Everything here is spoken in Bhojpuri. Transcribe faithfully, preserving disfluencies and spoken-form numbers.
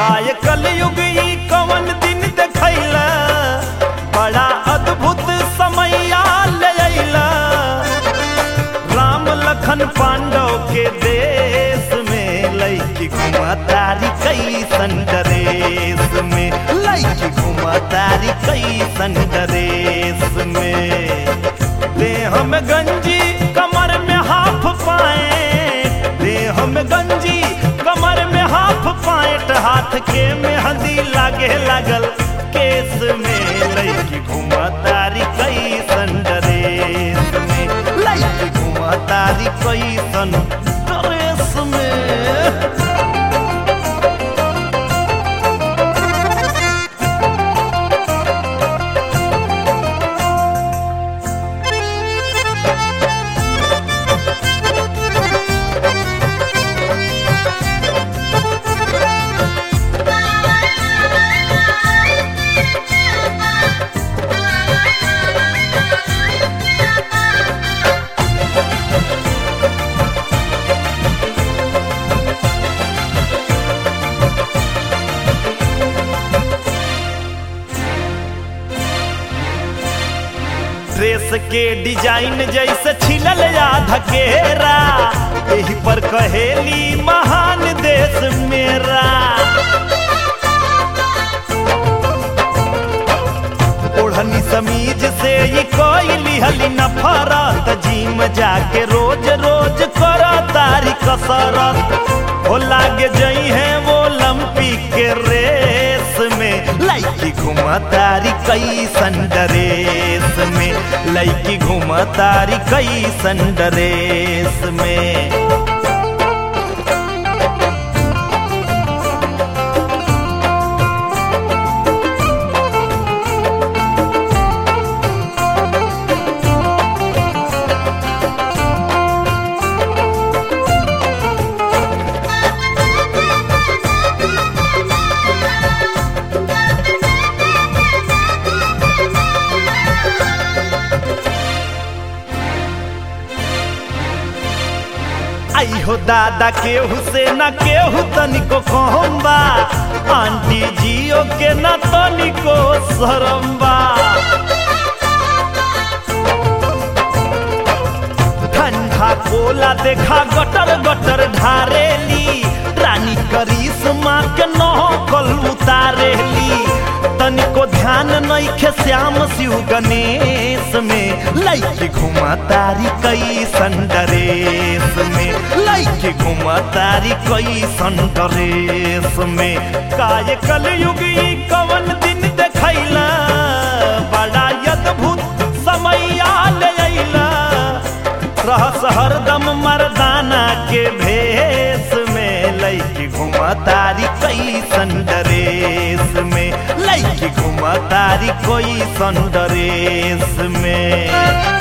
काय कलयुग ई कवन दिन देखैला बड़ा अद्भुत समैया ले अइला राम लखन पांडव के देश में लइकी घुमा तारी कैसन ड्रेस में लइकी घुमा तारी कैसन ड्रेस में देह में गंजी कमर में हाफ पाए देह में गंजी कमर में हाफ पाएट हाथ के मेहंदी लागे लागल केस में लइकी घुमा तारी कैसन ड्रेस में लइकी घुमा तारी कैसन ड्रेस में ड्रेस के डिजाइन जैसे छिलल या धकेरा यही पर कहेली महान देश मेरा ओढ़नी समीज से ये कोई लिहली नफरत जिम जाके रोज रोज करो तारी कसरत हो लागे जई है वो ओलंपिक के रेस में लइकी घुमा तारी कैसन ड्रेस में लइकी घुमा तारी कैसन ड्रेस में आई हो दादा केहू से ना केहू तनिको कहम्बा आंटी जियो के ना तनिको शरम्बा ठंडा कोला देखा गटर गटर ढारेली रानी करिश्मा के नौकल उतारेली तनिको ध्यान नइखे श्याम शिव गणेश में लइकी घुमा तारी कैसन ड्रेस में लइकी घुमा तारी कैसन ड्रेस में काय कलयुग ई कवन दिन देखैला बड़ा अद्भुत समैया ले अइला रहस हरदम मर्दाना के भेष में लइकी घुमा तारी कैसन ड्रेस में लइकी घुमा तारी कैसन ड्रेस में।